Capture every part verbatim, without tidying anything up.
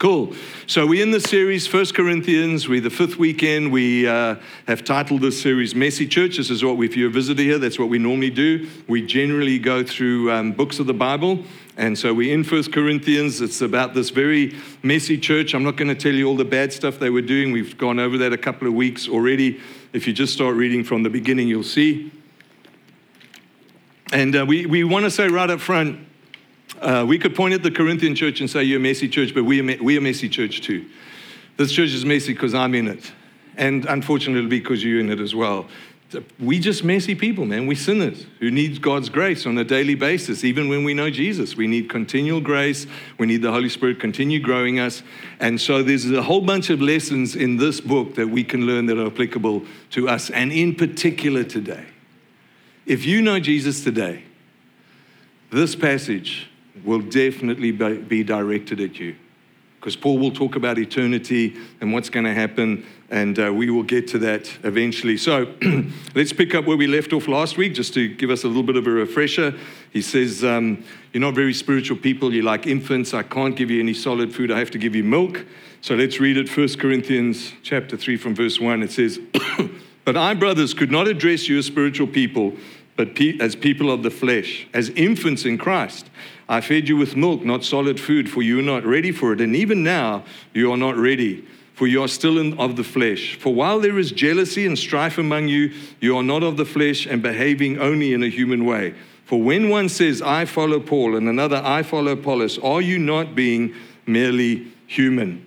Cool. So we're in the series, First Corinthians. We're the fifth weekend. We uh, have titled this series, Messy Church. This is what, we, if you're a visitor here, that's what we normally do. We generally go through um, books of the Bible. And so we're in First Corinthians. It's about this very messy church. I'm not going to tell you all the bad stuff they were doing. We've gone over that a couple of weeks already. If you just start reading from the beginning, you'll see. And uh, we, we want to say right up front, Uh, we could point at the Corinthian church and say, you're a messy church, but we're, we're a messy church too. This church is messy because I'm in it. And unfortunately, because you're in it as well. We just messy people, man. We sinners who need God's grace on a daily basis, even when we know Jesus. We need continual grace. We need the Holy Spirit continue growing us. And so there's a whole bunch of lessons in this book that we can learn that are applicable to us, and in particular today. If you know Jesus today, this passage will definitely be directed at you, because Paul will talk about eternity and what's going to happen, and uh, we will get to that eventually. So let's pick up where we left off last week, just to give us a little bit of a refresher. He says, um, you're not very spiritual people, you're like infants. I can't give you any solid food, I have to give you milk. So let's read it, First Corinthians chapter three from verse one. It says, but I, brothers, could not address you as spiritual people, but pe- as people of the flesh, as infants in Christ. I fed you with milk, not solid food, for you are not ready for it. And even now, you are not ready, for you are still in, of the flesh. For while there is jealousy and strife among you, you are not of the flesh and behaving only in a human way. For when one says, I follow Paul, and another, I follow Apollos, are you not being merely human?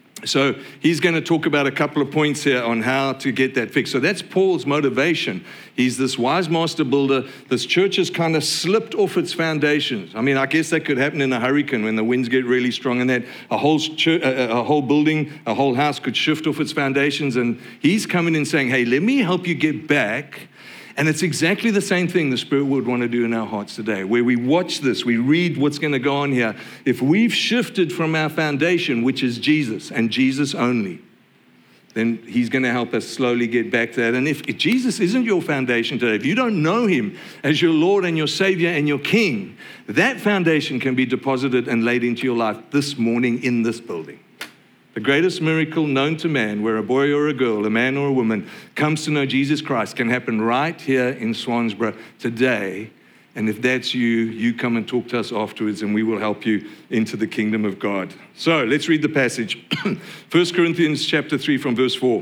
So he's going to talk about a couple of points here on how to get that fixed. So that's Paul's motivation. He's this wise master builder. This church has kind of slipped off its foundations. I mean, I guess that could happen in a hurricane when the winds get really strong, and that a whole church, a, a whole building, a whole house could shift off its foundations. And he's coming in saying, hey, let me help you get back. And it's exactly the same thing the Spirit would want to do in our hearts today, where we watch this, we read what's going to go on here. If we've shifted from our foundation, which is Jesus and Jesus only, then he's going to help us slowly get back to that. And if, if Jesus isn't your foundation today, if you don't know him as your Lord and your Savior and your King, that foundation can be deposited and laid into your life this morning in this building. The greatest miracle known to man, where a boy or a girl, a man or a woman, comes to know Jesus Christ, can happen right here in Swansboro today. And if that's you, you come and talk to us afterwards, and we will help you into the kingdom of God. So let's read the passage. First Corinthians chapter three from verse four.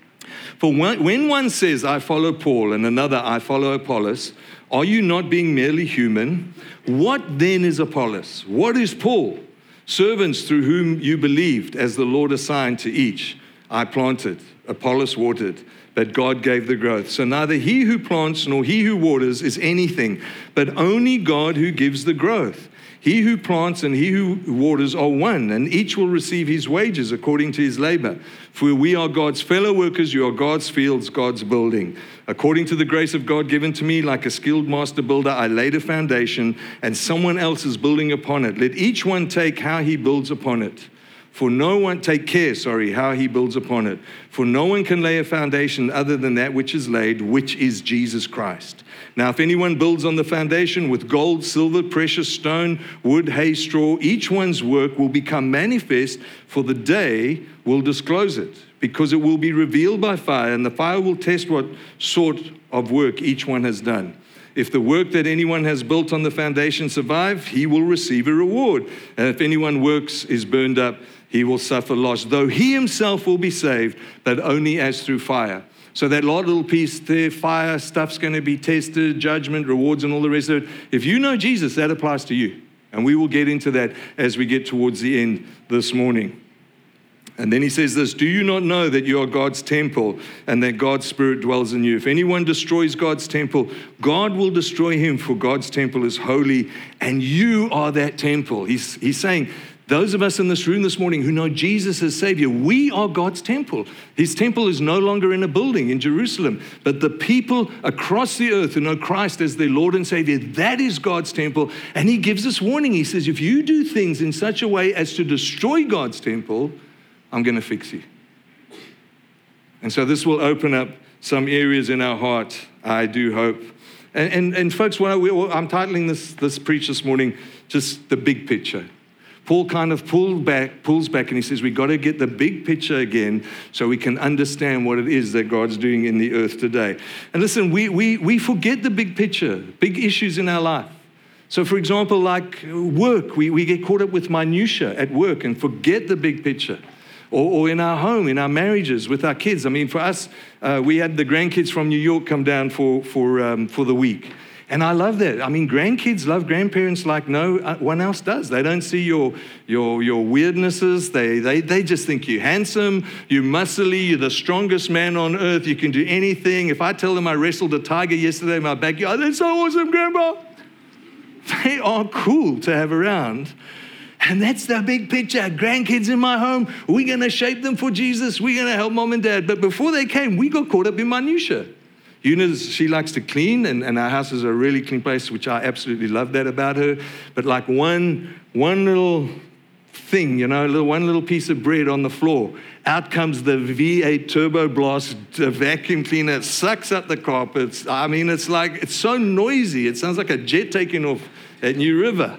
For when one says, I follow Paul, and another, I follow Apollos, are you not being merely human? What then is Apollos? What is Paul? Servants through whom you believed, as the Lord assigned to each. I planted, Apollos watered, but God gave the growth. So neither he who plants nor he who waters is anything, but only God who gives the growth. He who plants and he who waters are one, and each will receive his wages according to his labor. For we are God's fellow workers, you are God's fields, God's building. According to the grace of God given to me, like a skilled master builder, I laid a foundation, and someone else is building upon it. Let each one take how he builds upon it. For no one, take care, sorry, how he builds upon it. For no one can lay a foundation other than that which is laid, which is Jesus Christ. Now, if anyone builds on the foundation with gold, silver, precious stone, wood, hay, straw, each one's work will become manifest, for the day will disclose it, because it will be revealed by fire, and the fire will test what sort of work each one has done. If the work that anyone has built on the foundation survive, he will receive a reward. And if anyone works is burned up, he will suffer loss, though he himself will be saved, but only as through fire. So that little piece there, fire, stuff's going to be tested, judgment, rewards, and all the rest of it. If you know Jesus, that applies to you. And we will get into that as we get towards the end this morning. And then he says this, do you not know that you are God's temple and that God's Spirit dwells in you? If anyone destroys God's temple, God will destroy him, for God's temple is holy, and you are that temple. He's, he's saying, those of us in this room this morning who know Jesus as Savior, we are God's temple. His temple is no longer in a building in Jerusalem, but the people across the earth who know Christ as their Lord and Savior, that is God's temple. And he gives us warning. He says, if you do things in such a way as to destroy God's temple, I'm going to fix you. And so this will open up some areas in our heart, I do hope. And, and, and folks, what I, I'm titling this, this preach this morning, just the big picture. Paul kind of pulled back, pulls back and he says, we've got to get the big picture again so we can understand what it is that God's doing in the earth today. And listen, we, we, we forget the big picture, big issues in our life. So for example, like work, we, we get caught up with minutia at work and forget the big picture. Or, or in our home, in our marriages, with our kids. I mean, for us, uh, we had the grandkids from New York come down for, for, um, for the week. And I love that. I mean, grandkids love grandparents like no one else does. They don't see your your your weirdnesses. They they they just think you're handsome, you're muscly, you're the strongest man on earth. You can do anything. If I tell them I wrestled a tiger yesterday in my backyard, that's so awesome, Grandpa. They are cool to have around. And that's the big picture. Grandkids in my home, we're going to shape them for Jesus. We're going to help mom and dad. But before they came, we got caught up in minutia. Eunice, she likes to clean, and, and our house is a really clean place, which I absolutely love that about her. But like one, one little thing, you know, little, one little piece of bread on the floor, out comes the V eight Turbo Blast vacuum cleaner. It sucks up the carpets. I mean, it's like, it's so noisy. It sounds like a jet taking off at New River.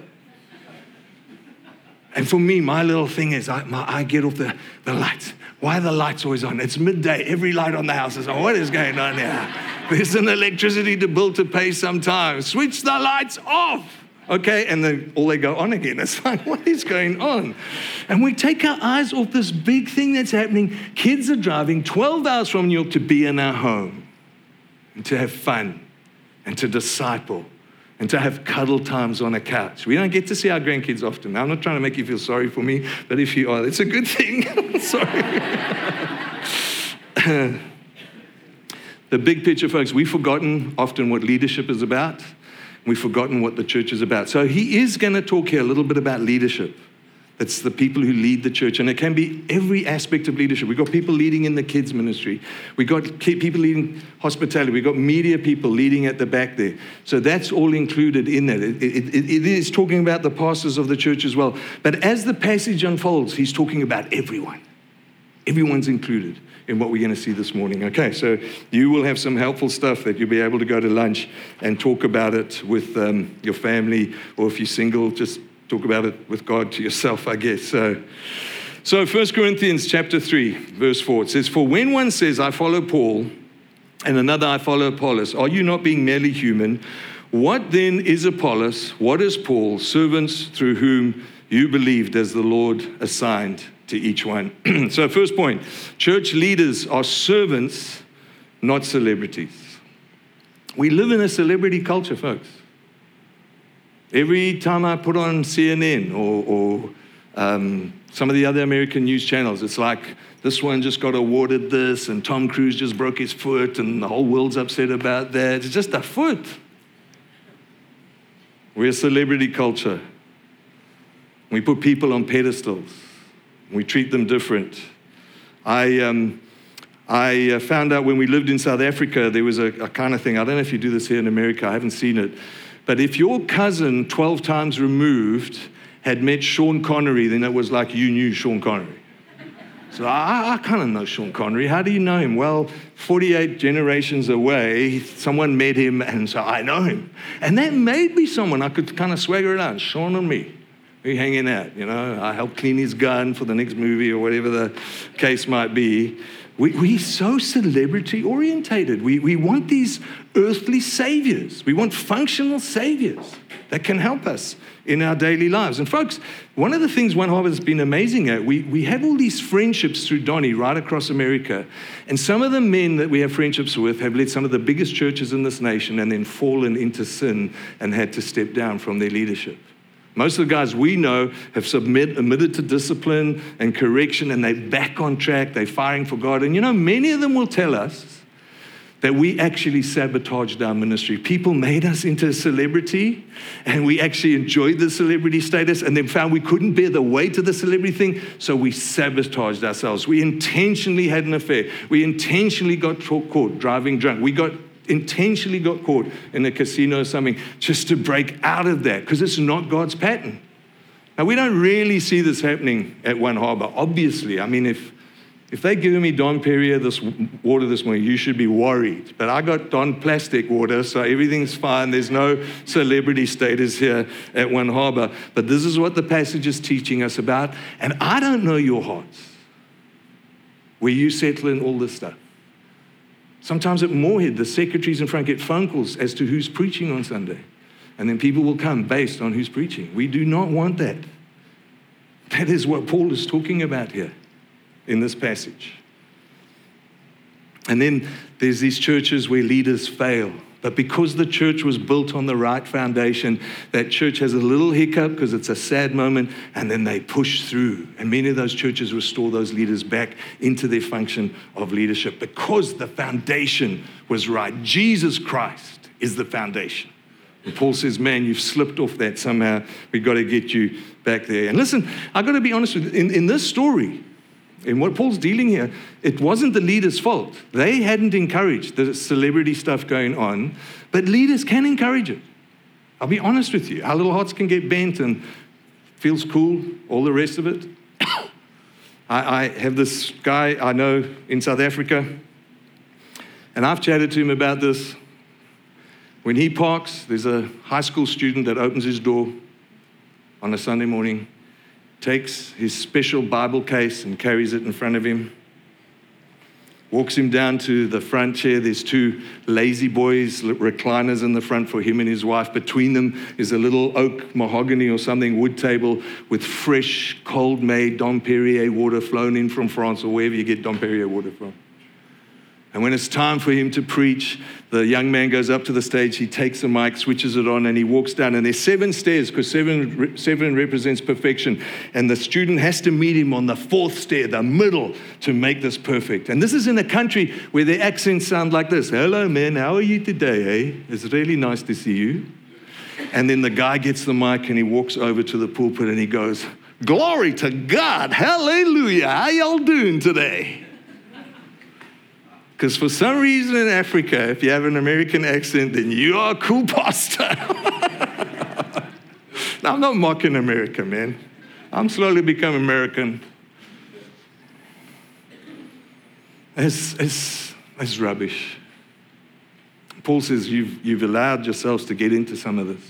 And for me, my little thing is I, my, I get off the, the lights. Why are the lights always on? It's midday. Every light on the house is on. What is going on here? There's an electricity bill to pay sometimes. Switch the lights off. Okay, and then all they go on again. It's like, what is going on? And we take our eyes off this big thing that's happening. Kids are driving twelve hours from New York to be in our home and to have fun and to disciple and to have cuddle times on a couch. We don't get to see our grandkids often. I'm not trying to make you feel sorry for me, but if you are, it's a good thing. Sorry. The big picture, folks, we've forgotten often what leadership is about. We've forgotten what the church is about. So he is going to talk here a little bit about leadership. It's the people who lead the church, and it can be every aspect of leadership. We've got people leading in the kids' ministry. We've got people leading hospitality. We've got media people leading at the back there. So that's all included in that. It, it, it, it is talking about the pastors of the church as well. But as the passage unfolds, he's talking about everyone. Everyone's included in what we're going to see this morning. Okay, so you will have some helpful stuff that you'll be able to go to lunch and talk about it with um, your family, or if you're single, just talk about it with God to yourself, I guess. So, so First Corinthians chapter three, verse four, it says, "For when one says, I follow Paul, and another, I follow Apollos, are you not being merely human? What then is Apollos? What is Paul? Servants through whom you believed as the Lord assigned to each one." So first point, church leaders are servants, not celebrities. We live in a celebrity culture, folks. Every time I put on C N N or, or um, some of the other American news channels, it's like, this one just got awarded this, and Tom Cruise just broke his foot, and the whole world's upset about that. It's just a foot. We're a celebrity culture. We put people on pedestals. We treat them different. I um, I found out when we lived in South Africa, there was a, a kind of thing. I don't know if you do this here in America. I haven't seen it. But if your cousin twelve times removed had met Sean Connery, then it was like you knew Sean Connery. So I, I kind of know Sean Connery. How do you know him? Well, forty-eight generations away, someone met him, and so I know him. And that made me someone I could kind of swagger around. Sean and me, we hanging out, you know. I helped clean his gun for the next movie or whatever the case might be. We, we're so celebrity-orientated. We, we want these earthly saviors. We want functional saviors that can help us in our daily lives. And folks, one of the things One Harbour has been amazing at, we, we have all these friendships through Donnie right across America. And some of the men that we have friendships with have led some of the biggest churches in this nation and then fallen into sin and had to step down from their leadership. Most of the guys we know have submit, admitted to discipline and correction, and they're back on track. They're firing for God. And you know, many of them will tell us that we actually sabotaged our ministry. People made us into a celebrity, and we actually enjoyed the celebrity status, and then found we couldn't bear the weight of the celebrity thing, so we sabotaged ourselves. We intentionally had an affair. We intentionally got caught driving drunk. We got intentionally got caught in a casino or something just to break out of that, because it's not God's pattern. Now, we don't really see this happening at One Harbour, obviously. I mean, if If they give me Dom Perrier this water this morning, you should be worried. But I got Don Plastic water, so everything's fine. There's no celebrity status here at One Harbor. But this is what the passage is teaching us about. And I don't know your hearts, where you settle in all this stuff. Sometimes at Moorhead, the secretaries in front get phone calls as to who's preaching on Sunday. And then people will come based on who's preaching. We do not want that. That is what Paul is talking about here in this passage. And then there's these churches where leaders fail. But because the church was built on the right foundation, that church has a little hiccup because it's a sad moment, and then they push through. And many of those churches restore those leaders back into their function of leadership because the foundation was right. Jesus Christ is the foundation. And Paul says, man, you've slipped off that somehow. We've got to get you back there. And listen, I've got to be honest with you. In, in this story, in what Paul's dealing here, it wasn't the leaders' fault. They hadn't encouraged the celebrity stuff going on, but leaders can encourage it. I'll be honest with you. Our little hearts can get bent and feels cool, all the rest of it. I, I have this guy I know in South Africa, and I've chatted to him about this. When he parks, there's a high school student that opens his door on a Sunday morning, takes his special Bible case and carries it in front of him, walks him down to the front chair. There's two lazy boys, recliners in the front for him and his wife. Between them is a little oak mahogany or something wood table with fresh, cold-made Dom Perrier water flown in from France or wherever you get Dom Perrier water from. And when it's time for him to preach, the young man goes up to the stage, he takes the mic, switches it on, and he walks down. And there's seven stairs, because seven, seven represents perfection. And the student has to meet him on the fourth stair, the middle, to make this perfect. And this is in a country where their accents sound like this. Hello, man, how are you today, eh? It's really nice to see you. And then the guy gets the mic, and he walks over to the pulpit, and he goes, glory to God, hallelujah, how y'all doing today? Because for some reason in Africa, if you have an American accent, then you are a cool pastor. Now, I'm not mocking America, man. I'm slowly becoming American. It's, it's, it's rubbish. Paul says you've, you've allowed yourselves to get into some of this.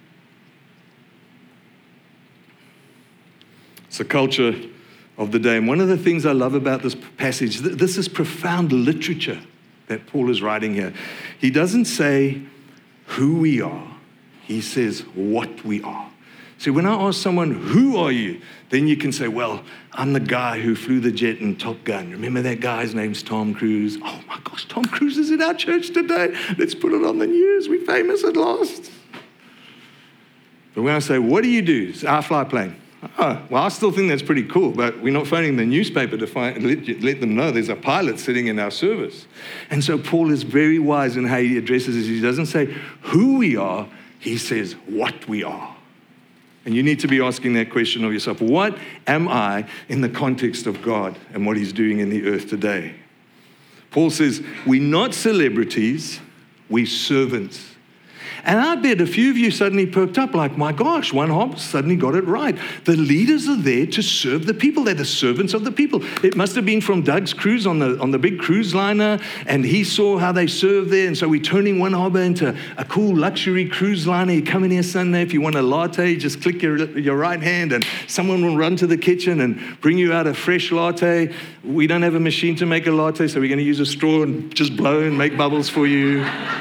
It's a culture of the day. And one of the things I love about this passage, th- this is profound literature that Paul is writing here. He doesn't say who we are. He says what we are. So when I ask someone, who are you? Then you can say, well, I'm the guy who flew the jet in Top Gun. Remember that guy's name's Tom Cruise? Oh my gosh, Tom Cruise is in our church today. Let's put it on the news. We're famous at last. But when I say, what do you do? So I fly a plane. Oh, well, I still think that's pretty cool, but we're not phoning the newspaper to find, let, let them know there's a pilot sitting in our service. And so Paul is very wise in how he addresses this. He doesn't say who we are, he says what we are. And you need to be asking that question of yourself. What am I in the context of God and what he's doing in the earth today? Paul says, we're not celebrities, we're servants. And I bet a few of you suddenly perked up like, my gosh, One Harbor suddenly got it right. The leaders are there to serve the people. They're the servants of the people. It must have been from Doug's cruise on the on the big cruise liner, and he saw how they serve there. And so we're turning One Harbor into a cool luxury cruise liner. You come in here Sunday, if you want a latte, just click your, your right hand and someone will run to the kitchen and bring you out a fresh latte. We don't have a machine to make a latte, so we're going to use a straw and just blow and make bubbles for you.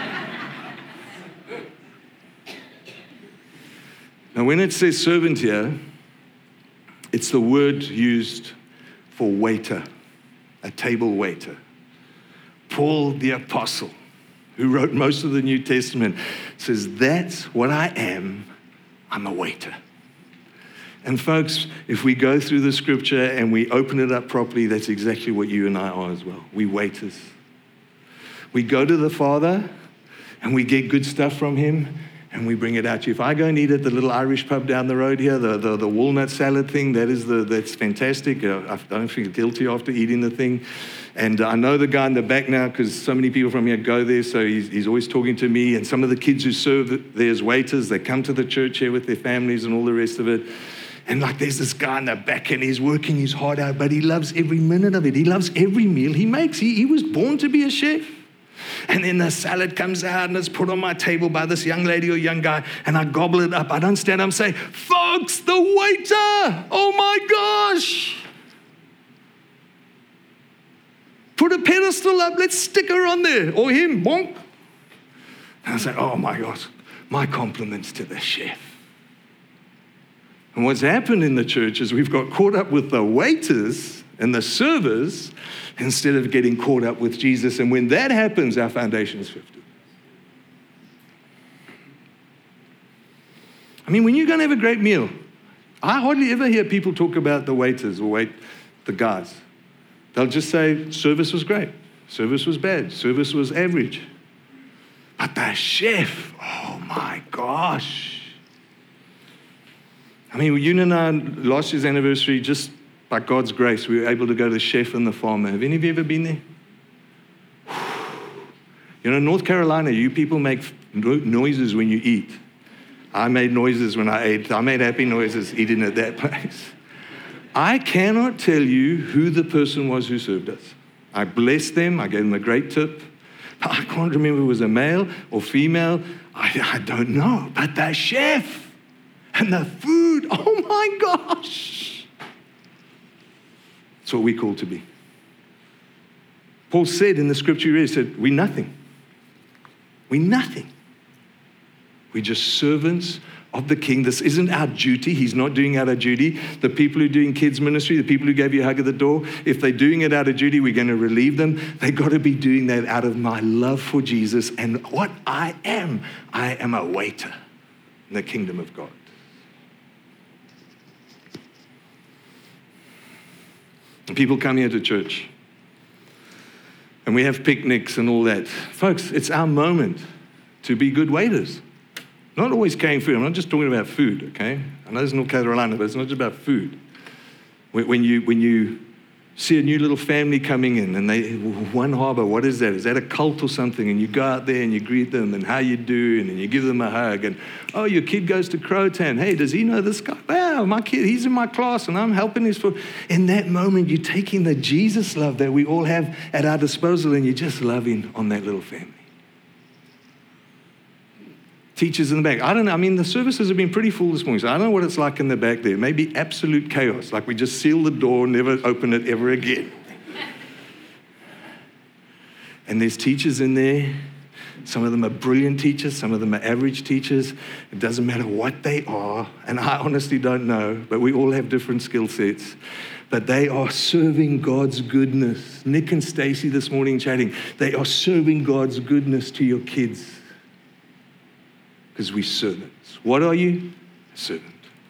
Now, when it says servant here, it's the word used for waiter, a table waiter. Paul the apostle, who wrote most of the New Testament, says, that's what I am. I'm a waiter. And folks, if we go through the scripture and we open it up properly, that's exactly what you and I are as well. We waiters. We go to the Father and we get good stuff from him, and we bring it out to you. If I go and eat at the little Irish pub down the road here, the, the, the walnut salad thing, that is the that's fantastic. Uh, I don't feel guilty after eating the thing. And I know the guy in the back now because so many people from here go there, so he's, he's always talking to me. And some of the kids who serve there as waiters, they come to the church here with their families and all the rest of it. And like there's this guy in the back and he's working his heart out, but he loves every minute of it. He loves every meal he makes. He, he was born to be a chef. And then the salad comes out and it's put on my table by this young lady or young guy, and I gobble it up. I don't stand up and say, folks, the waiter, oh my gosh. Put a pedestal up, let's stick her on there, or him, bonk. And I say, oh my gosh, my compliments to the chef. And what's happened in the church is we've got caught up with the waiters and the servers instead of getting caught up with Jesus. And when that happens, our foundation is shifted. I mean, when you're going to have a great meal, I hardly ever hear people talk about the waiters or wait, the guys. They'll just say, service was great, service was bad, service was average. But the chef, oh my gosh. I mean, you and I, last year's anniversary, just by God's grace, we were able to go to the chef and the farmer. Have any of you ever been there? You know, North Carolina, you people make noises when you eat. I made noises when I ate. I made happy noises eating at that place. I cannot tell you who the person was who served us. I blessed them. I gave them a great tip. But I can't remember if it was a male or female. I, I don't know. But the chef and the food, oh my gosh. That's what we're called to be. Paul said in the scripture he read, he said, we're nothing. We're nothing. We're just servants of the King. This isn't our duty. He's not doing out of duty. The people who are doing kids ministry, the people who gave you a hug at the door, if they're doing it out of duty, we're going to relieve them. They've got to be doing that out of my love for Jesus. And what I am, I am a waiter in the kingdom of God. And people come here to church. And we have picnics and all that. Folks, it's our moment to be good waiters. Not always carrying food. I'm not just talking about food, okay? I know this is North Carolina, but it's not just about food. When you, when you see a new little family coming in and they, One Harbor, what is that? Is that a cult or something? And you go out there and you greet them and how you doing and you give them a hug. And, oh, your kid goes to Croatan. Hey, does he know this guy? Wow, my kid, he's in my class and I'm helping his foot. In that moment, you're taking the Jesus love that we all have at our disposal and you're just loving on that little family. Teachers in the back. I don't know. I mean, the services have been pretty full this morning, so I don't know what it's like in the back there. Maybe absolute chaos, like we just seal the door, never open it ever again. And there's teachers in there. Some of them are brilliant teachers. Some of them are average teachers. It doesn't matter what they are. And I honestly don't know, but we all have different skill sets. But they are serving God's goodness. Nick and Stacy this morning chatting. They are serving God's goodness to your kids. Because we're servants. What are you? A servant.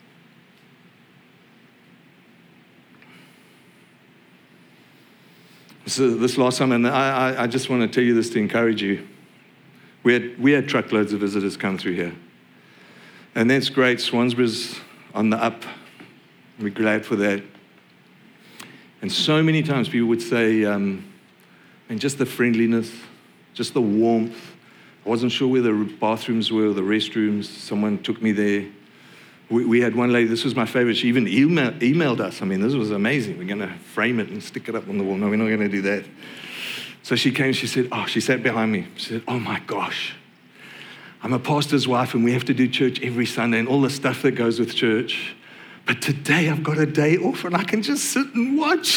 So this last time, and I, I just want to tell you this to encourage you. We had, we had truckloads of visitors come through here. And that's great. Swansborough's on the up. We're glad for that. And so many times people would say, um, and just the friendliness, just the warmth. I wasn't sure where the bathrooms were, or the restrooms. Someone took me there. We, we had one lady, this was my favorite. She even email, emailed us. I mean, this was amazing. We're going to frame it and stick it up on the wall. No, we're not going to do that. So she came, she said, oh, she sat behind me. She said, oh my gosh, I'm a pastor's wife and we have to do church every Sunday and all the stuff that goes with church. But today I've got a day off and I can just sit and watch.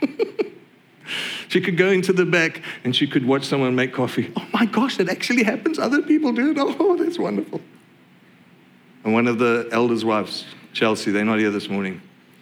She could go into the back and she could watch someone make coffee. Oh my gosh, that actually happens. Other people do it. Oh, that's wonderful. And one of the elders' wives, Chelsea, they're not here this morning.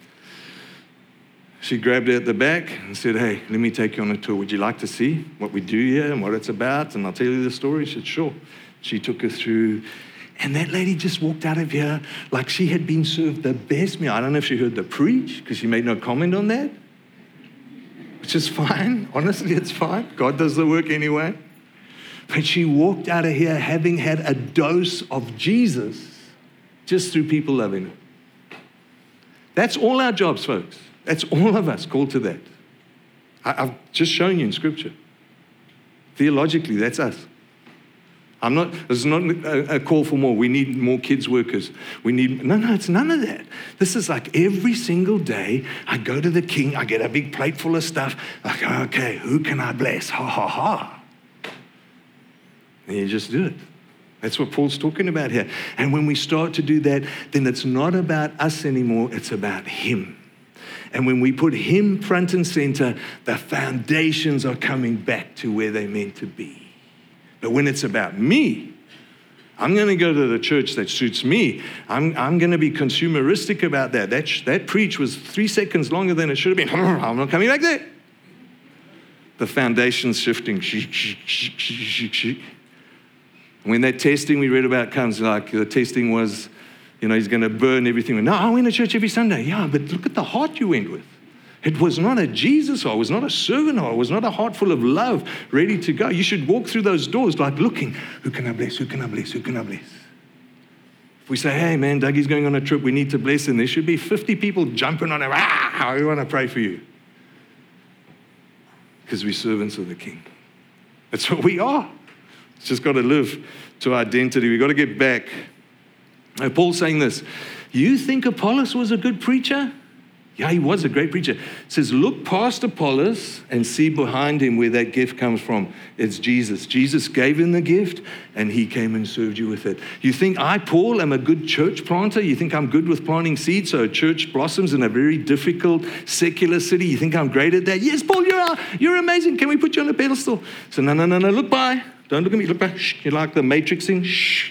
She grabbed her at the back and said, hey, let me take you on a tour. Would you like to see what we do here and what it's about? And I'll tell you the story. She said, sure. She took her through. And that lady just walked out of here like she had been served the best meal. I don't know if she heard the preach because she made no comment on that. Which is fine. Honestly, it's fine. God does the work anyway. But she walked out of here having had a dose of Jesus just through people loving her. That's all our jobs, folks. That's all of us called to that. I, I've just shown you in Scripture. Theologically, that's us. I'm not, this is not a, a call for more. We need more kids workers. We need, no, no, it's none of that. This is like every single day I go to the king, I get a big plate full of stuff. I go, okay, who can I bless? Ha, ha, ha. And you just do it. That's what Paul's talking about here. And when we start to do that, then it's not about us anymore. It's about him. And when we put him front and center, the foundations are coming back to where they're meant to be. But when it's about me, I'm going to go to the church that suits me. I'm, I'm going to be consumeristic about that. That, that preach was three seconds longer than it should have been. I'm not coming back there. The foundation's shifting. When that testing we read about comes, like the testing was, you know, he's going to burn everything. No, I went to church every Sunday. Yeah, but look at the heart you went with. It was not a Jesus heart. It was not a servant heart. It was not a heart full of love, ready to go. You should walk through those doors like looking, who can I bless? Who can I bless? Who can I bless? If we say, hey, man, Dougie's going on a trip. We need to bless him. There should be fifty people jumping on him. Ah, we want to pray for you. Because we're servants of the King. That's what we are. It's just got to live to identity. We've got to get back. Now, Paul's saying this. You think Apollos was a good preacher? Yeah, he was a great preacher. It says, look past Apollos and see behind him where that gift comes from. It's Jesus. Jesus gave him the gift and he came and served you with it. You think I, Paul, am a good church planter? You think I'm good with planting seeds so a church blossoms in a very difficult secular city? You think I'm great at that? Yes, Paul, you're, you're amazing. Can we put you on a pedestal? So no, no, no, no, look by. Don't look at me. Look by. Shh. You like the Matrix thing? Shh.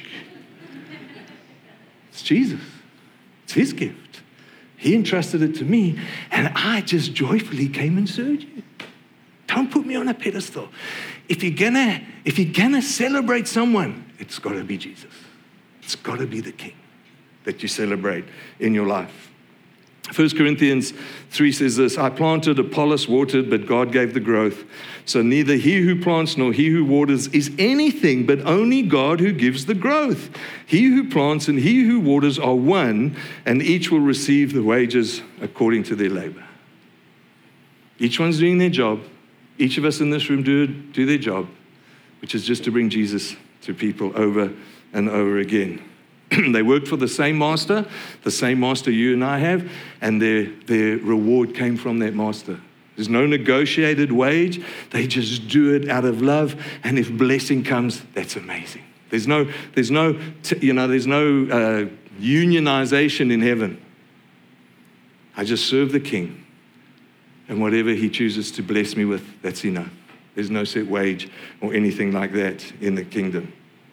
It's Jesus. It's his gift. He entrusted it to me, and I just joyfully came and served you. Don't put me on a pedestal. If you're gonna, if you're gonna celebrate someone, it's got to be Jesus. It's got to be the King that you celebrate in your life. First Corinthians three says this, I planted, Apollos watered, but God gave the growth. So neither he who plants nor he who waters is anything, but only God who gives the growth. He who plants and he who waters are one, and each will receive the wages according to their labor. Each one's doing their job. Each of us in this room do, do their job, which is just to bring Jesus to people over and over again. They worked for the same master, the same master you and I have, and their, their reward came from that master. There's no negotiated wage. They just do it out of love, and if blessing comes, that's amazing. There's no, there's no, you know, there's no uh, unionization in heaven. I just serve the King, and whatever he chooses to bless me with, that's enough. There's no set wage or anything like that in the kingdom.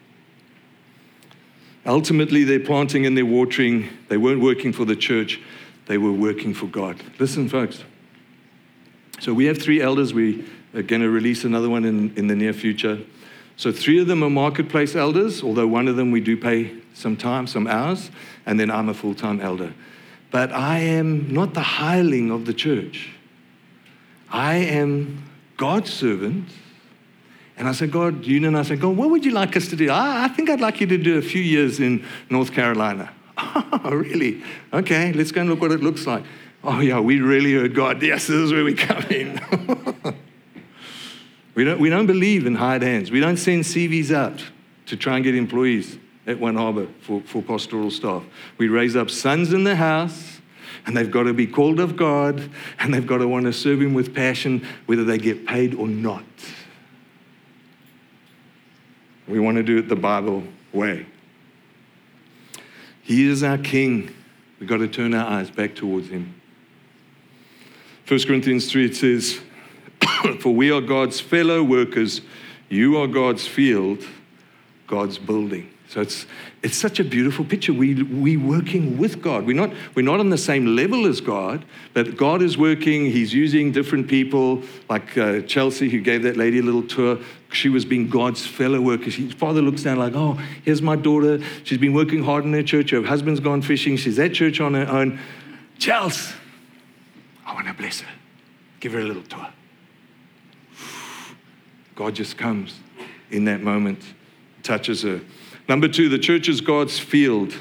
Ultimately, they're planting and they're watering. They weren't working for the church. They were working for God. Listen, folks. So we have three elders. We are going to release another one in, in the near future. So three of them are marketplace elders, although one of them we do pay some time, some hours, and then I'm a full-time elder. But I am not the hireling of the church. I am God's servant. And I said, God, you know, and I said, God, what would you like us to do? I, I think I'd like you to do a few years in North Carolina. Oh, really? Okay, let's go and look what it looks like. Oh, yeah, we really heard God. Yes, this is where we come in. we don't we don't believe in hired hands. We don't send C Vs out to try and get employees at One Harbour for, for pastoral staff. We raise up sons in the house, and they've got to be called of God, and they've got to want to serve him with passion, whether they get paid or not. We want to do it the Bible way. He is our King. We've got to turn our eyes back towards him. First Corinthians three, it says, for we are God's fellow workers. You are God's field, God's building. So it's it's such a beautiful picture. We we working with God. We're not we're not on the same level as God, but God is working. He's using different people, like uh, Chelsea, who gave that lady a little tour. She was being God's fellow worker. His father looks down like, oh, here's my daughter. She's been working hard in her church. Her husband's gone fishing. She's at church on her own. Chelsea, I want to bless her. Give her a little tour. God just comes in that moment, touches her. Number two, the church is God's field.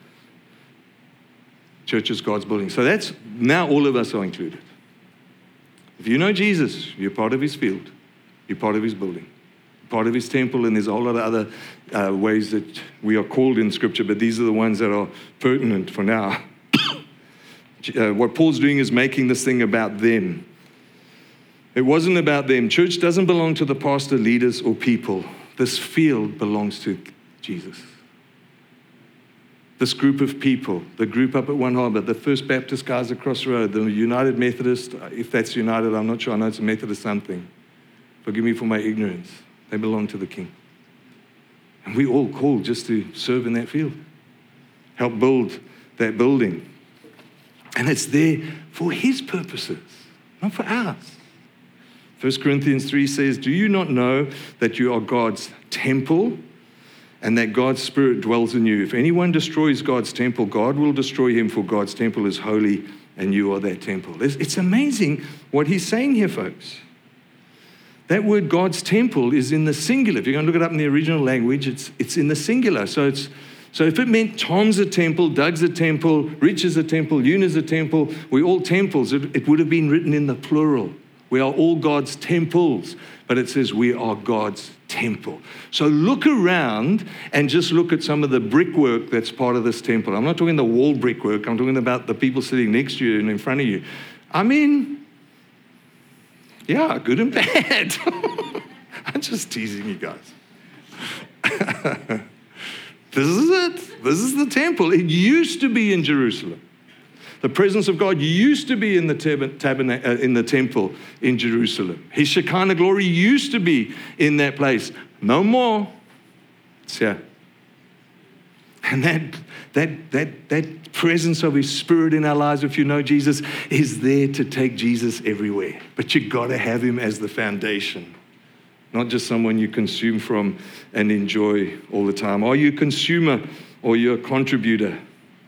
Church is God's building. So that's, now all of us are included. If you know Jesus, you're part of his field. You're part of his building. part of his temple, and there's a whole lot of other uh, ways that we are called in Scripture, but these are the ones that are pertinent for now. uh, what Paul's doing is making this thing about them. It wasn't about them. Church doesn't belong to the pastor, leaders, or people. This field belongs to Jesus. This group of people, the group up at One Harbour, the First Baptist guys across the road, the United Methodist, if that's United, I'm not sure, I know it's a Methodist something. Forgive me for my ignorance. They belong to the King. And we all called just to serve in that field. Help build that building. And it's there for his purposes, not for ours. First Corinthians three says, do you not know that you are God's temple and that God's Spirit dwells in you? If anyone destroys God's temple, God will destroy him, for God's temple is holy and you are that temple. It's, it's amazing what he's saying here, folks. That word God's temple is in the singular. If you're going to look it up in the original language, it's, it's in the singular. So it's so if it meant Tom's a temple, Doug's a temple, Rich is a temple, Yuna's a temple, we're all temples, it, it would have been written in the plural. We are all God's temples, but it says we are God's temple. So look around and just look at some of the brickwork that's part of this temple. I'm not talking the wall brickwork. I'm talking about the people sitting next to you and in front of you. I mean, yeah, good and bad. I'm just teasing you guys. This is it. This is the temple. It used to be in Jerusalem. The presence of God used to be in the, tab- tabern- uh, in the temple in Jerusalem. His Shekinah glory used to be in that place. No more. It's here. And that, that, that, that presence of his Spirit in our lives, if you know Jesus, is there to take Jesus everywhere. But you've got to have him as the foundation, not just someone you consume from and enjoy all the time. Are you a consumer or you're a contributor?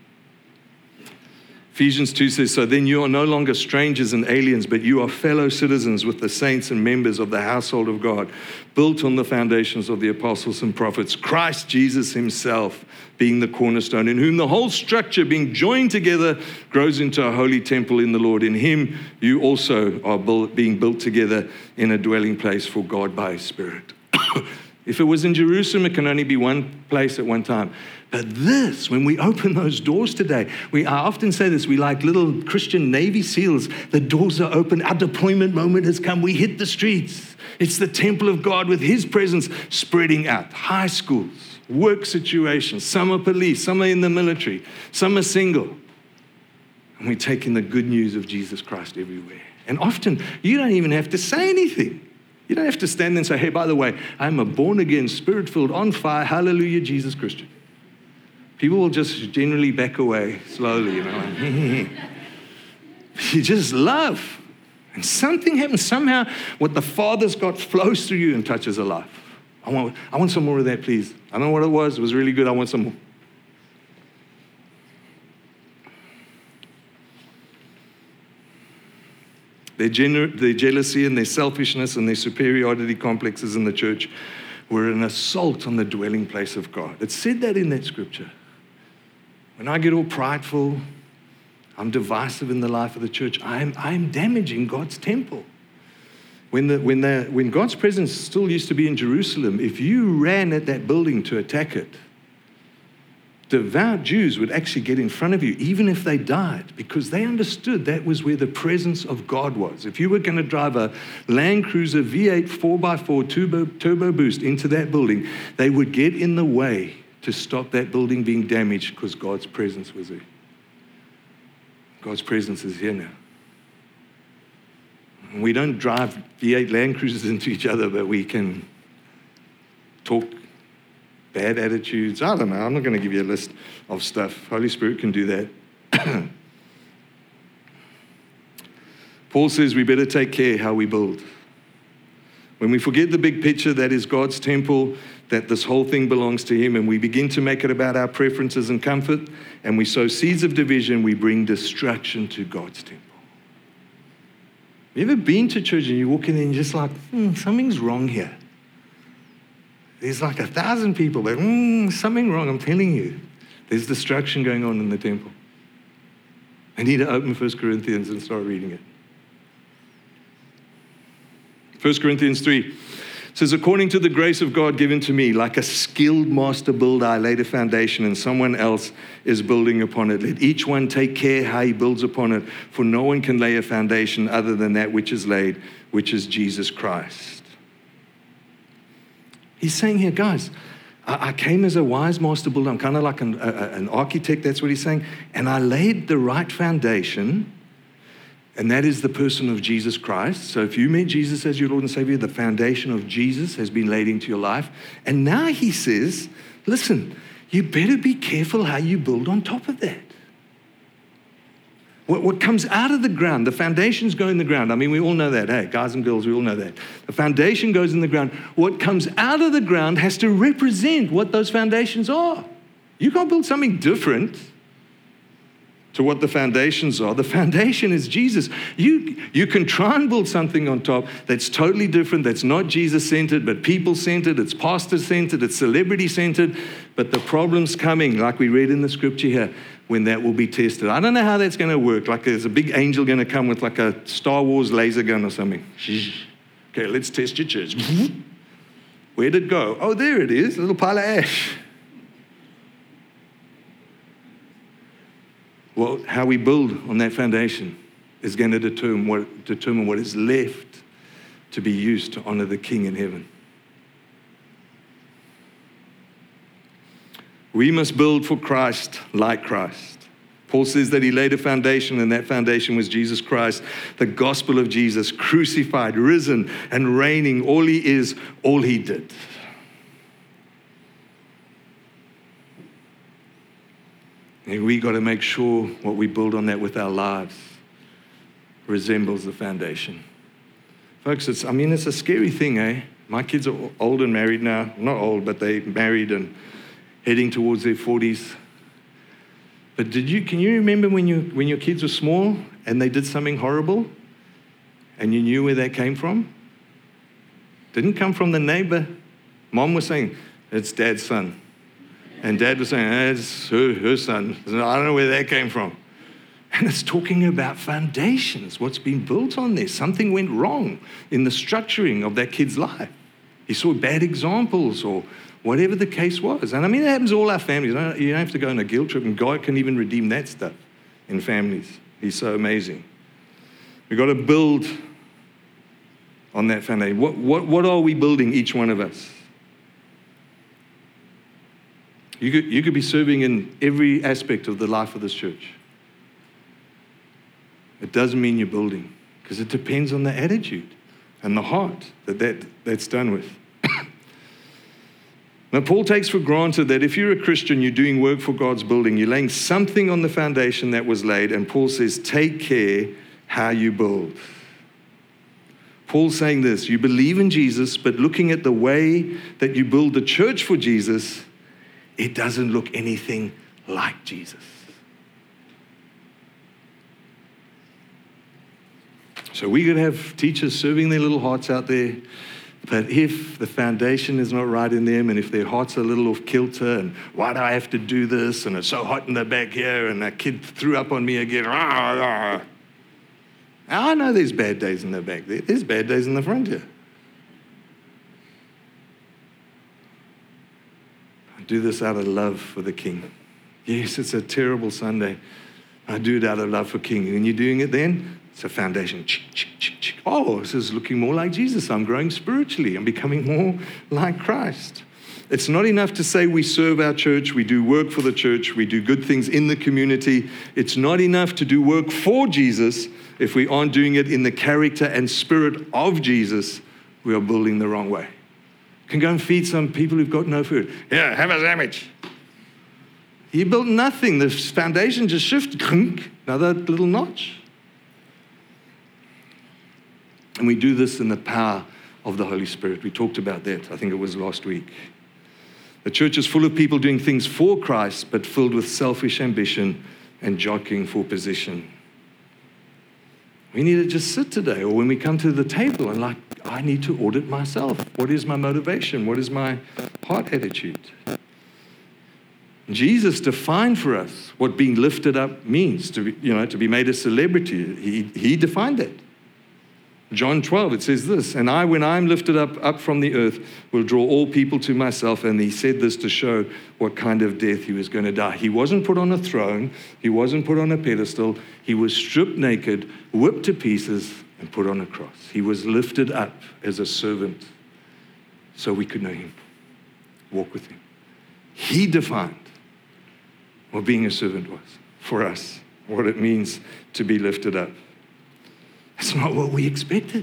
Ephesians two says, so then you are no longer strangers and aliens, but you are fellow citizens with the saints and members of the household of God, built on the foundations of the apostles and prophets, Christ Jesus himself being the cornerstone, in whom the whole structure being joined together grows into a holy temple in the Lord. In him you also are built, being built together in a dwelling place for God by his Spirit. If it was in Jerusalem, it can only be one place at one time. But this, when we open those doors today, we I often say this, we like little Christian Navy SEALs. The doors are open. Our deployment moment has come. We hit the streets. It's the temple of God with his presence spreading out. High schools, work situations. Some are police. Some are in the military. Some are single. And we're taking the good news of Jesus Christ everywhere. And often, you don't even have to say anything. You don't have to stand there and say, hey, by the way, I'm a born-again, spirit-filled, on fire, hallelujah, Jesus Christian. People will just generally back away slowly, you know. You just love. And something happens. Somehow what the Father's got flows through you and touches a life. I want, I want some more of that, please. I don't know what it was. It was really good. I want some more. Their, gener- their jealousy and their selfishness and their superiority complexes in the church were an assault on the dwelling place of God. It said that in that scripture. When I get all prideful, I'm divisive in the life of the church, I'm, I'm damaging God's temple. When, the, when, the, when God's presence still used to be in Jerusalem, if you ran at that building to attack it, devout Jews would actually get in front of you, even if they died, because they understood that was where the presence of God was. If you were going to drive a Land Cruiser V eight four by four turbo, turbo boost into that building, they would get in the way to stop that building being damaged because God's presence was there. God's presence is here now. And we don't drive V eight Land Cruisers into each other, but we can talk bad attitudes. I don't know. I'm not going to give you a list of stuff. Holy Spirit can do that. Paul says we better take care how we build. When we forget the big picture that is God's temple, that this whole thing belongs to him, and we begin to make it about our preferences and comfort, and we sow seeds of division, we bring destruction to God's temple. Have you ever been to church and you walk in and you're just like, hmm, something's wrong here? There's like a thousand people that, hmm, something wrong, I'm telling you. There's destruction going on in the temple. I need to open First Corinthians and start reading it. First Corinthians three. says, according to the grace of God given to me, like a skilled master builder, I laid a foundation and someone else is building upon it. Let each one take care how he builds upon it, for no one can lay a foundation other than that which is laid, which is Jesus Christ. He's saying here, guys, I, I came as a wise master builder. I'm kind of like an, a, an architect, that's what he's saying. And I laid the right foundation, and that is the person of Jesus Christ. So if you met Jesus as your Lord and Savior, the foundation of Jesus has been laid into your life. And now he says, listen, you better be careful how you build on top of that. What, what comes out of the ground, the foundations go in the ground. I mean, we all know that. Hey, guys and girls, we all know that. The foundation goes in the ground. What comes out of the ground has to represent what those foundations are. You can't build something different to what the foundations are. The foundation is Jesus. You, you can try and build something on top that's totally different, that's not Jesus-centered, but people-centered, it's pastor-centered, it's celebrity-centered, but the problem's coming, like we read in the scripture here, when that will be tested. I don't know how that's going to work. Like there's a big angel going to come with like a Star Wars laser gun or something. Okay, let's test your church. Where'd it go? Oh, there it is, a little pile of ash. Well, how we build on that foundation is going to determine what, determine what is left to be used to honor the King in heaven. We must build for Christ like Christ. Paul says that he laid a foundation, and that foundation was Jesus Christ, the gospel of Jesus, crucified, risen, and reigning. All he is, all he did. And we got to make sure what we build on that with our lives resembles the foundation. Folks, it's, I mean, it's a scary thing, eh? My kids are old and married now. Not old, but they married and heading towards their forties. But did you, can you remember when, you, when your kids were small and they did something horrible and you knew where that came from? Didn't come from the neighbor. Mom was saying, it's Dad's son. And Dad was saying, eh, it's her, her son. I don't know where that came from. And it's talking about foundations, what's been built on there. Something went wrong in the structuring of that kid's life. He saw bad examples or whatever the case was. And I mean, it happens to all our families. You don't have to go on a guilt trip, and God can even redeem that stuff in families. He's so amazing. We've got to build on that foundation. What, what, what are we building, each one of us? You could, you could be serving in every aspect of the life of this church. It doesn't mean you're building, because it depends on the attitude and the heart that, that that's done with. Now, Paul takes for granted that if you're a Christian, you're doing work for God's building. You're laying something on the foundation that was laid, and Paul says, take care how you build. Paul's saying this, you believe in Jesus, but looking at the way that you build the church for Jesus, it doesn't look anything like Jesus. So we could have teachers serving their little hearts out there, but if the foundation is not right in them, and if their hearts are a little off kilter, and why do I have to do this, and it's so hot in the back here, and that kid threw up on me again. Rah, rah. I know there's bad days in the back there. There's bad days in the front here. Do this out of love for the King. Yes, it's a terrible Sunday. I do it out of love for King. And you're doing it then, it's a foundation. Oh, this is looking more like Jesus. I'm growing spiritually. I'm becoming more like Christ. It's not enough to say we serve our church, we do work for the church, we do good things in the community. It's not enough to do work for Jesus if we aren't doing it in the character and spirit of Jesus. We are building the wrong way. Can go and feed some people who've got no food. Yeah, have a sandwich. You built nothing. The foundation just shifted. Another little notch. And we do this in the power of the Holy Spirit. We talked about that. I think it was last week. The church is full of people doing things for Christ, but filled with selfish ambition and jockeying for position. We need to just sit today, or when we come to the table and like, I need to audit myself. What is my motivation? What is my heart attitude? Jesus defined for us what being lifted up means, to be, you know, to be made a celebrity. He, he defined it. John twelve, it says this, and I, when I am lifted up, up from the earth, will draw all people to myself. And he said this to show what kind of death he was going to die. He wasn't put on a throne. He wasn't put on a pedestal. He was stripped naked, whipped to pieces, and put on a cross. He was lifted up as a servant so we could know him, walk with him. He defined what being a servant was for us, what it means to be lifted up. That's not what we expected.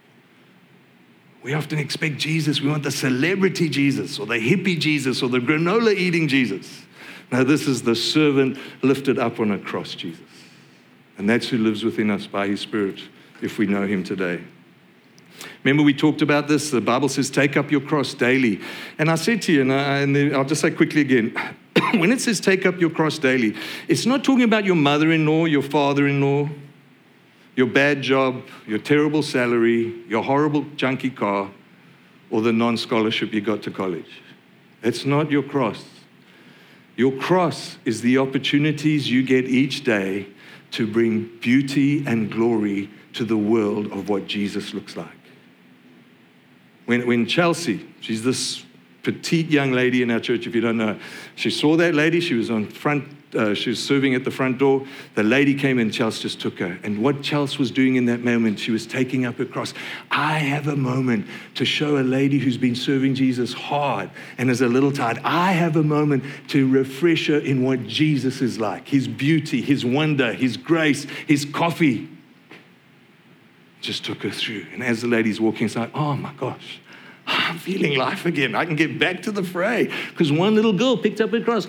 We often expect Jesus. We want the celebrity Jesus or the hippie Jesus or the granola eating Jesus. No, this is the servant lifted up on a cross Jesus. And that's who lives within us by his Spirit if we know him today. Remember we talked about this. The Bible says, take up your cross daily. And I said to you, and, I, and I'll just say quickly again, when it says take up your cross daily, it's not talking about your mother-in-law, your father-in-law, your bad job, your terrible salary, your horrible junky car, or the non-scholarship you got to college. It's not your cross. Your cross is the opportunities you get each day to bring beauty and glory to the world of what Jesus looks like. When, when Chelsea, she's this petite young lady in our church, if you don't know, she saw that lady, she was on front, uh, she was serving at the front door. The lady came in, Chelsea just took her. And what Chelsea was doing in that moment, she was taking up her cross. I have a moment to show a lady who's been serving Jesus hard and is a little tired. I have a moment to refresh her in what Jesus is like, his beauty, his wonder, his grace, his coffee. Just took her through. And as the lady's walking, it's like, oh my gosh, I'm feeling life again. I can get back to the fray because one little girl picked up her cross.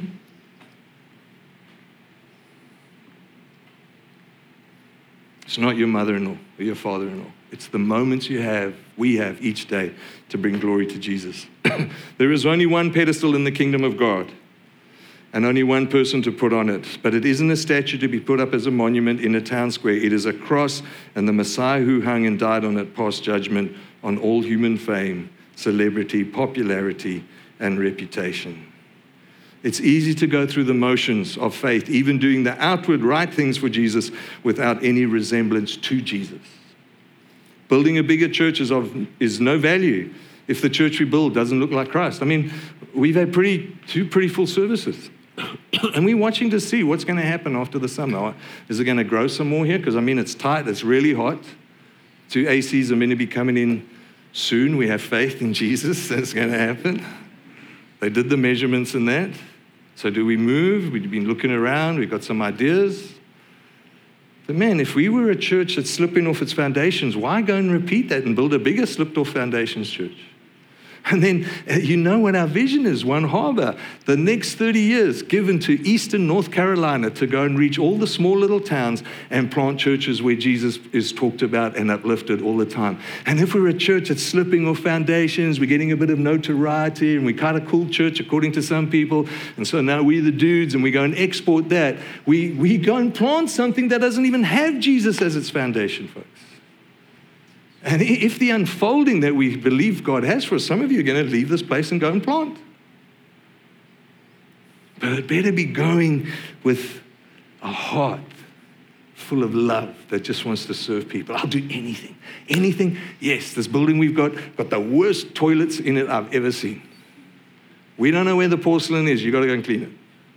It's not your mother-in-law or your father-in-law. It's the moments you have, we have each day to bring glory to Jesus. There is only one pedestal in the kingdom of God and only one person to put on it. But it isn't a statue to be put up as a monument in a town square. It is a cross, and the Messiah who hung and died on it passed judgment on all human fame, celebrity, popularity, and reputation. It's easy to go through the motions of faith, even doing the outward right things for Jesus without any resemblance to Jesus. Building a bigger church is of is no value if the church we build doesn't look like Christ. I mean, we've had pretty two pretty full services. And we're watching to see what's going to happen after the summer. Is it going to grow some more here? Because, I mean, it's tight. It's really hot. Two A Cs are going to be coming in soon. We have faith in Jesus that's going to happen. They did the measurements in that. So do we move? We've been looking around. We've got some ideas. But man, if we were a church that's slipping off its foundations, why go and repeat that and build a bigger slipped off foundations church? And then uh, you know what our vision is, One Harbor. The next thirty years given to Eastern North Carolina to go and reach all the small little towns and plant churches where Jesus is talked about and uplifted all the time. And if we're a church that's slipping off foundations, we're getting a bit of notoriety and we're kind of cool church according to some people. And so now we're the dudes and we go and export that. We, we go and plant something that doesn't even have Jesus as its foundation, folks. And if the unfolding that we believe God has for us, some of you are going to leave this place and go and plant. But it better be going with a heart full of love that just wants to serve people. I'll do anything. Anything. Yes, this building we've got, got the worst toilets in it I've ever seen. We don't know where the porcelain is. You've got to go and clean it.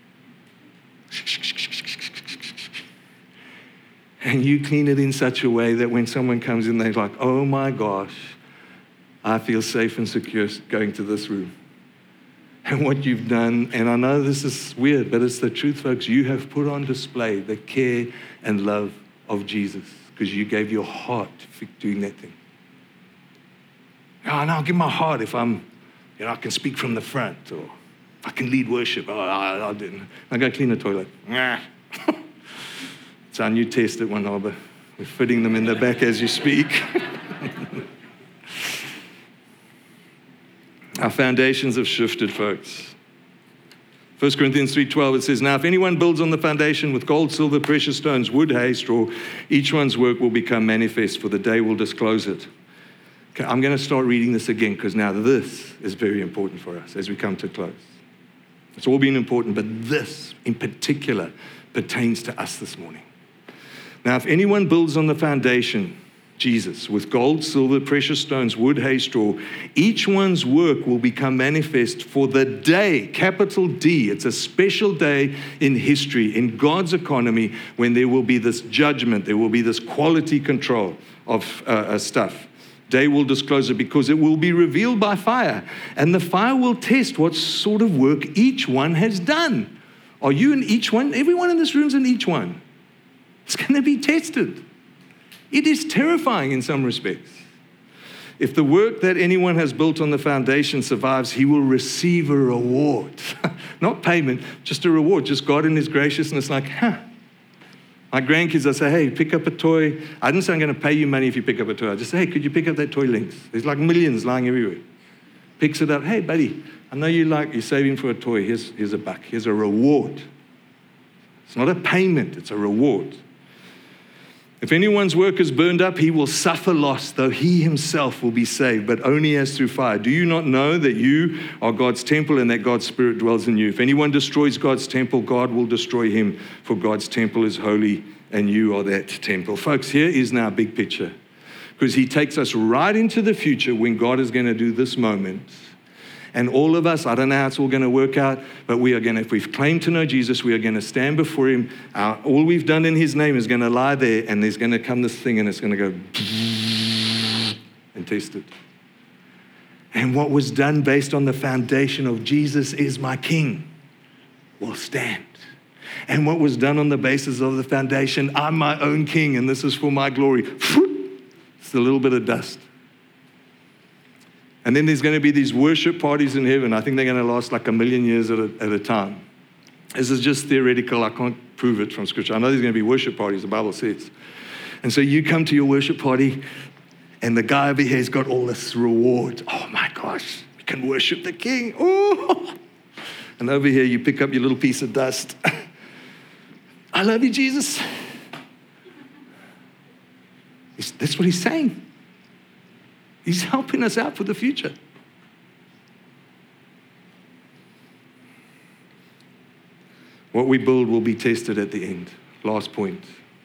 And you clean it in such a way that when someone comes in, they're like, oh my gosh, I feel safe and secure going to this room. And what you've done, and I know this is weird, but it's the truth, folks, you have put on display the care and love of Jesus because you gave your heart for doing that thing. Oh, no, I'll give my heart if I'm, you know, I can speak from the front or I can lead worship. Oh, I, I didn't. I go clean the toilet. It's our new test at One Harbor. We're fitting them in the back as you speak. Our foundations have shifted, folks. First Corinthians three twelve, it says, now if anyone builds on the foundation with gold, silver, precious stones, wood, hay, straw, each one's work will become manifest, for the day will disclose it. Okay, I'm going to start reading this again because now this is very important for us as we come to close. It's all been important, but this in particular pertains to us this morning. Now, if anyone builds on the foundation Jesus, with gold, silver, precious stones, wood, hay, straw. Each one's work will become manifest for the day, capital D. It's a special day in history, in God's economy, when there will be this judgment, there will be this quality control of uh, uh, stuff. Day will disclose it because it will be revealed by fire, and the fire will test what sort of work each one has done. Are you in each one? Everyone in this room's in each one. It's going to be tested. It is terrifying in some respects. If the work that anyone has built on the foundation survives, he will receive a reward. Not payment, just a reward. Just God in his graciousness, like, huh. My grandkids, I say, hey, pick up a toy. I didn't say I'm going to pay you money if you pick up a toy. I just say, hey, could you pick up that toy, Lynx? There's like millions lying everywhere. Picks it up. Hey, buddy, I know you like, you're saving for a toy. Here's, here's a buck. Here's a reward. It's not a payment, it's a reward. If anyone's work is burned up, he will suffer loss, though he himself will be saved, but only as through fire. Do you not know that you are God's temple and that God's Spirit dwells in you? If anyone destroys God's temple, God will destroy him, for God's temple is holy and you are that temple. Folks, here is now a big picture, because he takes us right into the future when God is going to do this moment. And all of us, I don't know how it's all going to work out, but we are going to, if we've claimed to know Jesus, we are going to stand before him. Our, all we've done in his name is going to lie there, and there's going to come this thing, and it's going to go and test it. And what was done based on the foundation of Jesus is my King will stand. And what was done on the basis of the foundation, I'm my own King, and this is for my glory. It's a little bit of dust. And then there's going to be these worship parties in heaven. I think they're going to last like a million years at a, at a time. This is just theoretical. I can't prove it from Scripture. I know there's going to be worship parties, the Bible says. And so you come to your worship party, and the guy over here has got all this reward. Oh my gosh, we can worship the King. Oh. And over here you pick up your little piece of dust. I love you, Jesus. That's what he's saying. He's helping us out for the future. What we build will be tested at the end. Last point.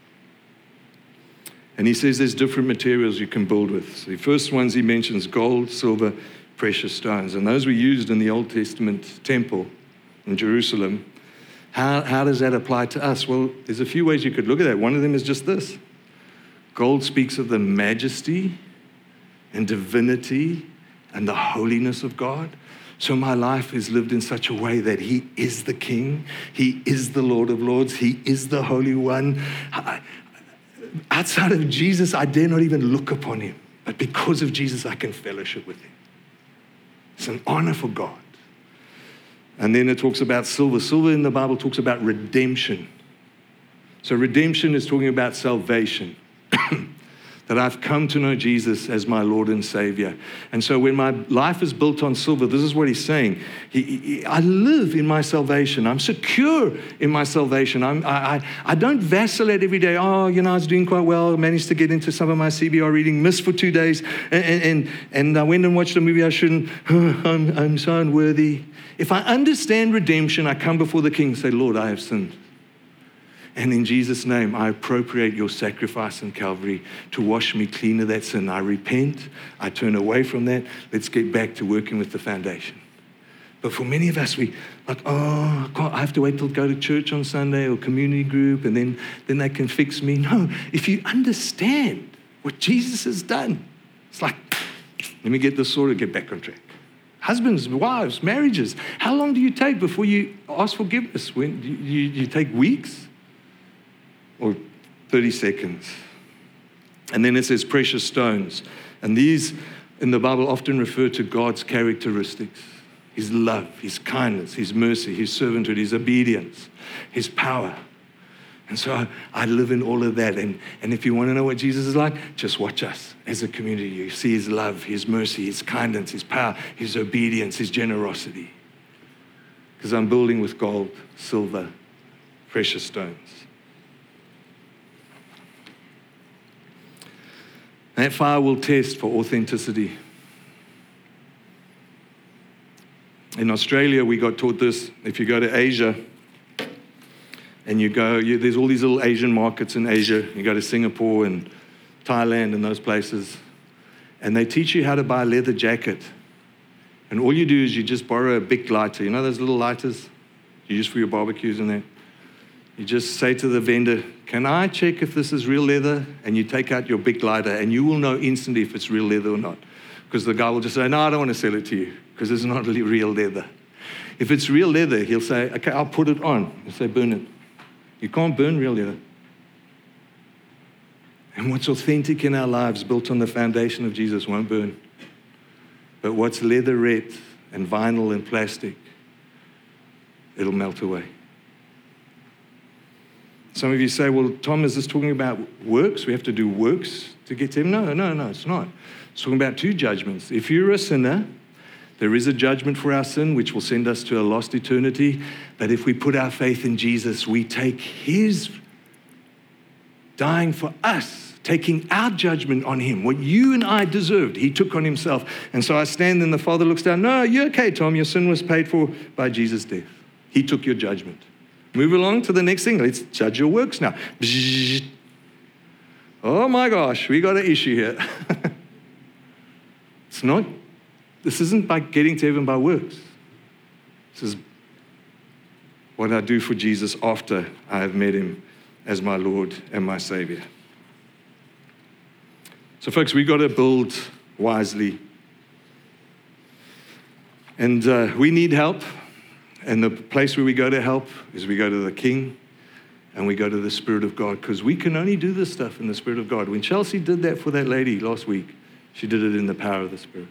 And he says there's different materials you can build with. So the first ones he mentions, gold, silver, precious stones. And those were used in the Old Testament temple in Jerusalem. How, how does that apply to us? Well, there's a few ways you could look at that. One of them is just this. Gold speaks of the majesty and divinity and the holiness of God. So my life is lived in such a way that he is the King. He is the Lord of Lords. He is the Holy One. I, outside of Jesus, I dare not even look upon him. But because of Jesus, I can fellowship with him. It's an honor for God. And then it talks about silver. Silver in the Bible talks about redemption. So redemption is talking about salvation. That I've come to know Jesus as my Lord and Savior. And so when my life is built on silver, this is what he's saying. He, he, I live in my salvation. I'm secure in my salvation. I'm, I, I, I don't vacillate every day. Oh, you know, I was doing quite well. I managed to get into some of my C B R reading, missed for two days. And, and, and I went and watched a movie I shouldn't. Oh, I'm, I'm so unworthy. If I understand redemption, I come before the King and say, Lord, I have sinned. And in Jesus' name, I appropriate your sacrifice in Calvary to wash me clean of that sin. I repent. I turn away from that. Let's get back to working with the foundation. But for many of us, we like, oh, I, can't, I have to wait till go to church on Sunday or community group, and then, then they can fix me. No, if you understand what Jesus has done, it's like, let me get this sorted, get back on track. Husbands, wives, marriages, how long do you take before you ask forgiveness? When you, you, you take weeks? Or thirty seconds. And then it says precious stones. And these in the Bible often refer to God's characteristics. His love, his kindness, his mercy, his servanthood, his obedience, his power. And so I, I live in all of that. And, and if you want to know what Jesus is like, just watch us as a community. You see his love, his mercy, his kindness, his power, his obedience, his generosity. Because I'm building with gold, silver, precious stones. That fire will test for authenticity. In Australia, we got taught this. If you go to Asia, and you go, you, there's all these little Asian markets in Asia. You go to Singapore and Thailand and those places, and they teach you how to buy a leather jacket. And all you do is you just borrow a big lighter. You know those little lighters you use for your barbecues and that? You just say to the vendor, can I check if this is real leather? And you take out your big lighter, and you will know instantly if it's real leather or not. Because the guy will just say, no, I don't want to sell it to you, because it's not really real leather. If it's real leather, he'll say, okay, I'll put it on. He'll say, burn it. You can't burn real leather. And what's authentic in our lives, built on the foundation of Jesus, won't burn. But what's leatherette and vinyl and plastic, it'll melt away. Some of you say, well, Tom, is this talking about works? We have to do works to get to him? No, no, no, it's not. It's talking about two judgments. If you're a sinner, there is a judgment for our sin, which will send us to a lost eternity. But if we put our faith in Jesus, we take his dying for us, taking our judgment on him. What you and I deserved, he took on himself. And so I stand and the Father looks down. No, you're okay, Tom. Your sin was paid for by Jesus' death. He took your judgment. Move along to the next thing. Let's judge your works now. Oh my gosh, we got an issue here. It's not, this isn't by getting to heaven by works. This is what I do for Jesus after I have met him as my Lord and my Savior. So folks, we got to build wisely. And uh, we need help. And the place where we go to help is we go to the King and we go to the Spirit of God, because we can only do this stuff in the Spirit of God. When Chelsea did that for that lady last week, she did it in the power of the Spirit.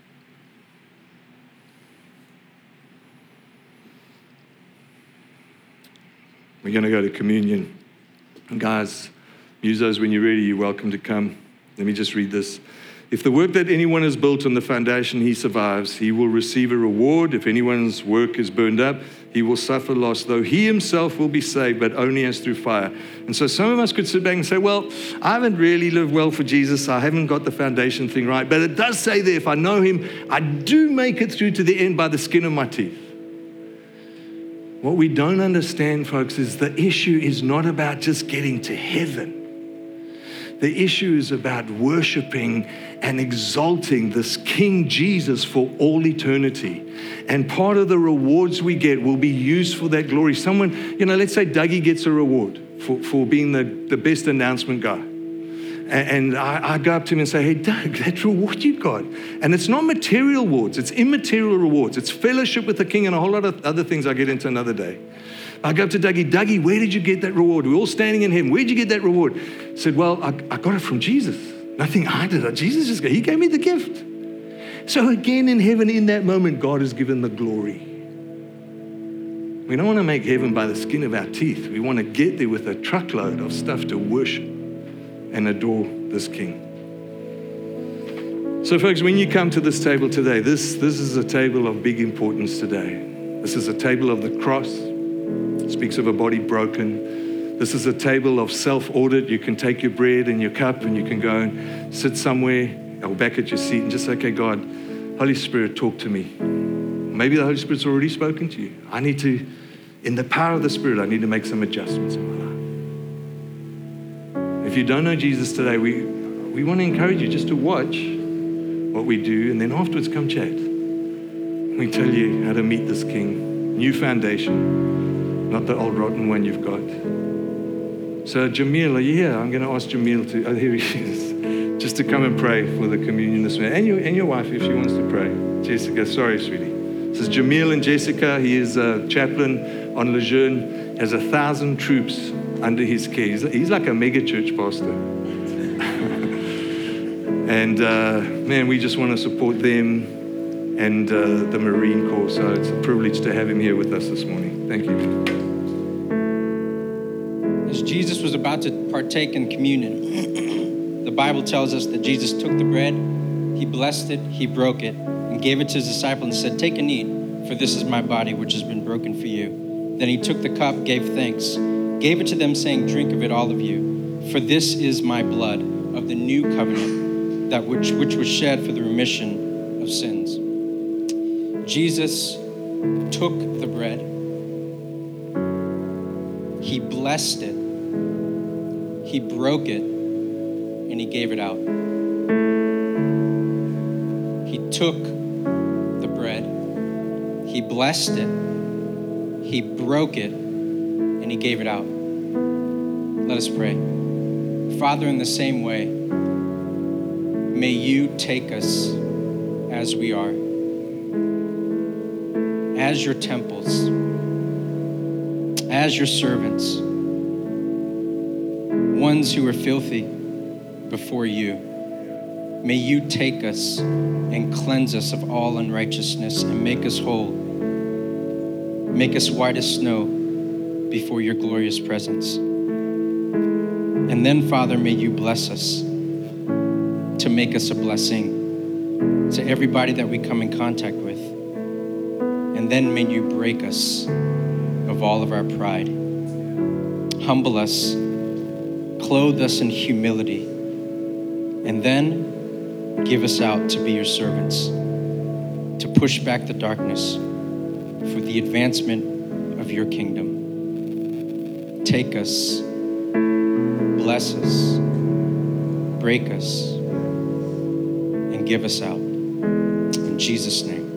We're going to go to communion. And guys, musos, when you're ready, you're welcome to come. Let me just read this. If the work that anyone has built on the foundation he survives, he will receive a reward. If anyone's work is burned up, he will suffer loss, though he himself will be saved, but only as through fire. And so some of us could sit back and say, well, I haven't really lived well for Jesus. I haven't got the foundation thing right. But it does say there, if I know him, I do make it through to the end by the skin of my teeth. What we don't understand, folks, is the issue is not about just getting to heaven. The issue is about worshiping and exalting this King Jesus for all eternity. And part of the rewards we get will be used for that glory. Someone, you know, let's say Dougie gets a reward for, for being the, the best announcement guy. And, and I, I go up to him and say, hey, Doug, that reward you got. And it's not material rewards, it's immaterial rewards. It's fellowship with the King and a whole lot of other things I'll get into another day. I go up to Dougie, Dougie, where did you get that reward? We're all standing in heaven. Where did you get that reward? I said, well, I, I got it from Jesus. Nothing I did. Jesus just, he gave me the gift. So again, in heaven, in that moment, God has given the glory. We don't want to make heaven by the skin of our teeth. We want to get there with a truckload of stuff to worship and adore this King. So folks, when you come to this table today, this, this is a table of big importance today. This is a table of the cross. It speaks of a body broken. This is a table of self-audit. You can take your bread and your cup and you can go and sit somewhere or back at your seat and just say, okay, God, Holy Spirit, talk to me. Maybe the Holy Spirit's already spoken to you. I need to, in the power of the Spirit, I need to make some adjustments in my life. If you don't know Jesus today, we, we want to encourage you just to watch what we do, and then afterwards come chat. We tell you how to meet this King. New foundation, not the old rotten one you've got. So Jamil, are you here? I'm going to ask Jamil to, oh, here he is, just to come and pray for the communion this morning. And your, and your wife, if she wants to pray. Jessica, sorry, sweetie. This is Jamil and Jessica. He is a chaplain on Lejeune, has a thousand troops under his care. He's, he's like a mega church pastor. And uh, man, we just want to support them and uh, the Marine Corps. So it's a privilege to have him here with us this morning. Thank you. As Jesus was about to partake in communion, the Bible tells us that Jesus took the bread, he blessed it, he broke it, and gave it to his disciples and said, take and eat, for this is my body, which has been broken for you. Then he took the cup, gave thanks, gave it to them, saying, drink of it, all of you, for this is my blood of the new covenant, that which, which was shed for the remission of sins. Jesus took the bread, he blessed it, he broke it, and he gave it out. He took the bread, he blessed it, he broke it, and he gave it out. Let us pray. Father, in the same way, may you take us as we are, as your temples, as your servants, ones who are filthy before you. May you take us and cleanse us of all unrighteousness and make us whole. Make us white as snow before your glorious presence. And then, Father, may you bless us to make us a blessing to everybody that we come in contact with. And then may you break us of all of our pride. Humble us, clothe us in humility, and then give us out to be your servants, to push back the darkness for the advancement of your kingdom. Take us, bless us, break us, and give us out. In Jesus' name.